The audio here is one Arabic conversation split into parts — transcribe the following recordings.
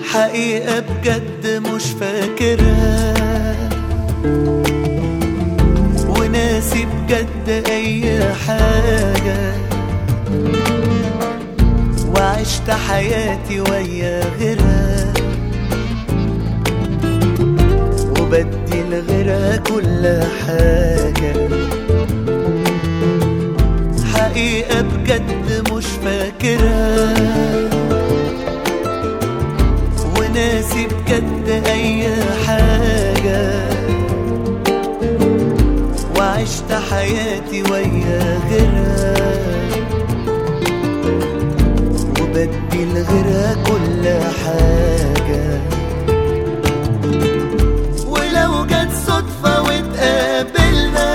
حقيقة بجد مش فاكرها، وناسي بجد أي حاجة، وعشت حياتي ويا غيرها، وبدي لغيرها كل حاجة. حقيقة بجد مش فاكرها، وناسي بجد أي حاجة، وعشت حياتي ويا غيرها، وبدي لغيرها كل حاجة. ولو جت صدفة واتقابلنا،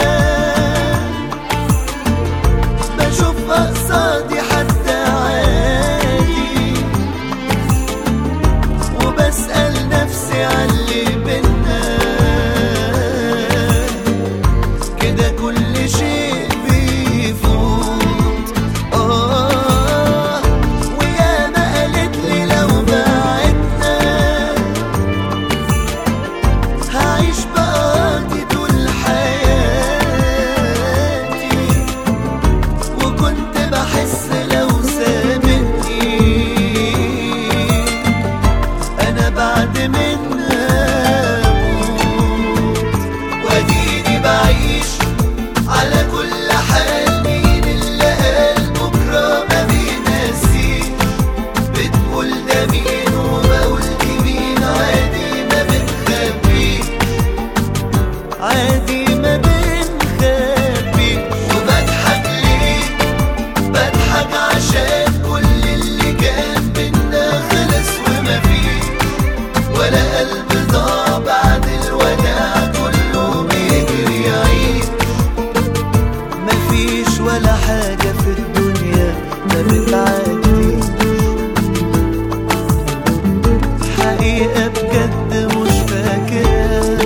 بشوف قصادي حد عادي، وبسأل نفسي عاللي بينا، كده كل شيء بيفوت. وياما قالت لي لو بعدنا هعيش بقاضي طول حياتي، وكنت بحس لو سابتني أنا بعد منها أموت. وأديني بعيش على كل حال، مين اللي قال بكرة ما بينسيش؟ بتقول ده مين وبقول دي مين، عادي ما بنخبيش، عادي ما بنخبيش. وبضحك ليه؟ بضحك عشان كل اللي كان بينا خلص ومفيش ولا قلب ضاع بعد الوداع، كله بيجري يعيش. مفيش ولا حاجة في الدنيا ما بتعديش. حقيقة بجد مش فاكرها.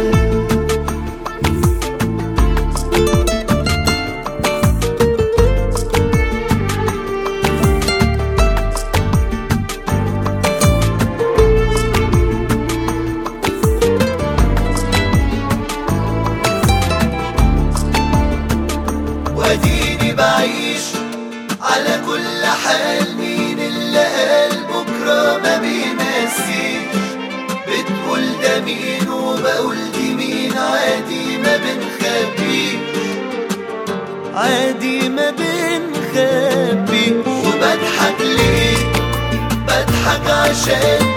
واديني بعيش على كل حال، مين اللي قال بكرة ما بينسيش؟ بتقول ده مين وبقول دي مين، عادي ما بنخبيش، عادي ما بنخبيش. وبضحك ليه؟ بضحك عشان